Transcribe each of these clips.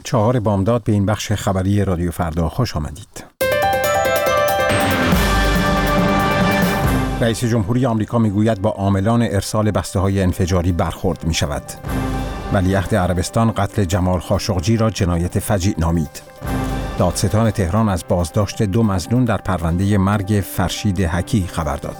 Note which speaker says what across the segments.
Speaker 1: 4 بامداد به این بخش خبری رادیو فردا خوش آمدید. رئیس جمهوری آمریکا میگوید با عاملان ارسال بسته‌های انفجاری برخورد می‌شود. ولیعهد عربستان قتل جمال خاشقجی را جنایت فجیع نامید. دادستان تهران از بازداشت 2 مظنون در پرونده مرگ فرشید حکی خبر داد.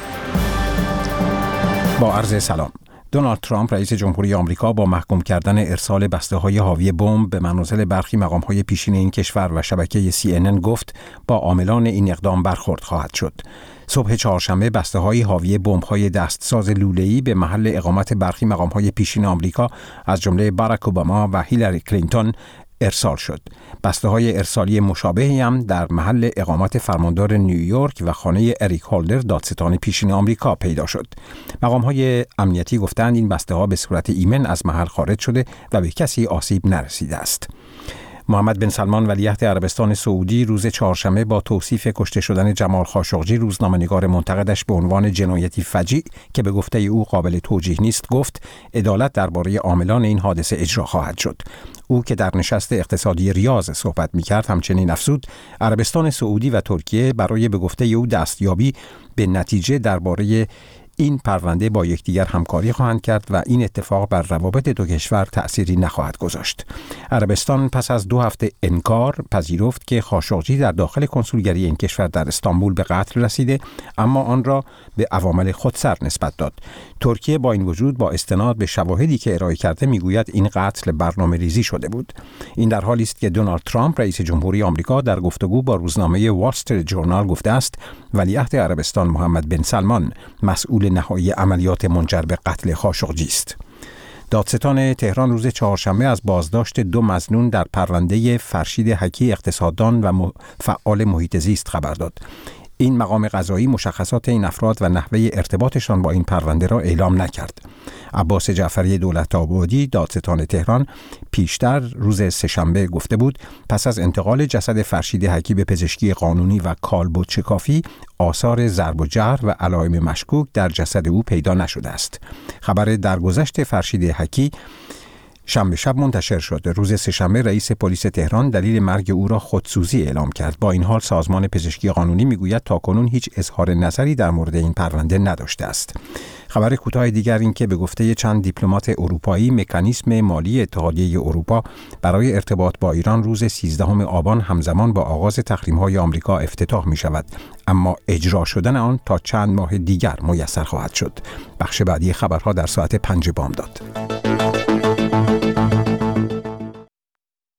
Speaker 1: با عرض سلام. دونالد ترامپ رئیس جمهوری آمریکا با محکوم کردن ارسال بسته‌های حاوی بمب به منازل برخی مقام‌های پیشین این کشور و شبکه CNN گفت با عاملان این اقدام برخورد خواهد شد. صبح چهارشنبه بسته‌های حاوی بمب‌های دستساز لوله‌ای به محل اقامت برخی مقام‌های پیشین آمریکا از جمله باراک اوباما و هیلاری کلینتون ارسال شد. بسته‌های ارسالی مشابهی هم در محل اقامت فرماندار نیویورک و خانه اریک هولدر دادستان پیشین آمریکا پیدا شد. مقام‌های امنیتی گفتند این بسته‌ها به صورت ایمن از محل خارج شده و به کسی آسیب نرسیده است. محمد بن سلمان ولیعهد عربستان سعودی روز چهارشنبه با توصیف کشته شدن جمال خاشقجی روزنامه‌نگار منتقدش به عنوان جنایتی فجیع که به گفته او قابل توجیه نیست گفت عدالت درباره عاملان این حادثه اجرا خواهد شد. او که در نشست اقتصادی ریاض صحبت می‌کرد همچنین افزود عربستان سعودی و ترکیه برای به گفته او دستیابی به نتیجه درباره این پرونده با یکدیگر همکاری خواهند کرد و این اتفاق بر روابط دو کشور تأثیری نخواهد گذاشت. عربستان پس از 2 هفته انکار پذیرفت که خاشقجی در داخل کنسولگری این کشور در استانبول به قتل رسیده، اما آن را به عوامل خودسر نسبت داد. ترکیه با این وجود با استناد به شواهدی که ارائه کرده میگوید این قتل برنامه‌ریزی شده بود. این در حالی است که دونالد ترامپ رئیس جمهوری آمریکا در گفتگو با روزنامه وال استریت ژورنال گفته است ولیعهد عربستان محمد بن سلمان مسئول نهایی عملیات منجر به قتل خاشقجی است. دادستان تهران روز چهارشنبه از بازداشت 2 مظنون در پرونده فرشید حکی اقتصاددان و فعال محیط زیست خبر داد. این مقام قضایی مشخصات این افراد و نحوه ارتباطشان با این پرونده را اعلام نکرد. عباس جعفری دولت‌آبادی دادستان تهران پیشتر روز سه‌شنبه گفته بود پس از انتقال جسد فرشید حکی به پزشکی قانونی و کالبد شکافی آثار ضرب و جرح و علائم مشکوک در جسد او پیدا نشده است. خبر درگذشت فرشید حکی شنبه شب منتشر شد. روز سه‌شنبه رئیس پلیس تهران دلیل مرگ او را خودسوزی اعلام کرد. با این حال سازمان پزشکی قانونی میگوید تاکنون هیچ اظهار نظری در مورد این پرونده نداشته است. خبر کوتاه دیگر این که به گفته چند دیپلمات اروپایی مکانیزم مالی اتحادیه اروپا برای ارتباط با ایران روز 13 آبان همزمان با آغاز تحریم‌های آمریکا افتتاح می‌شود، اما اجرا شدن آن تا چند ماه دیگر میسر خواهد شد. بخش بعدی خبرها در ساعت 5 بامداد.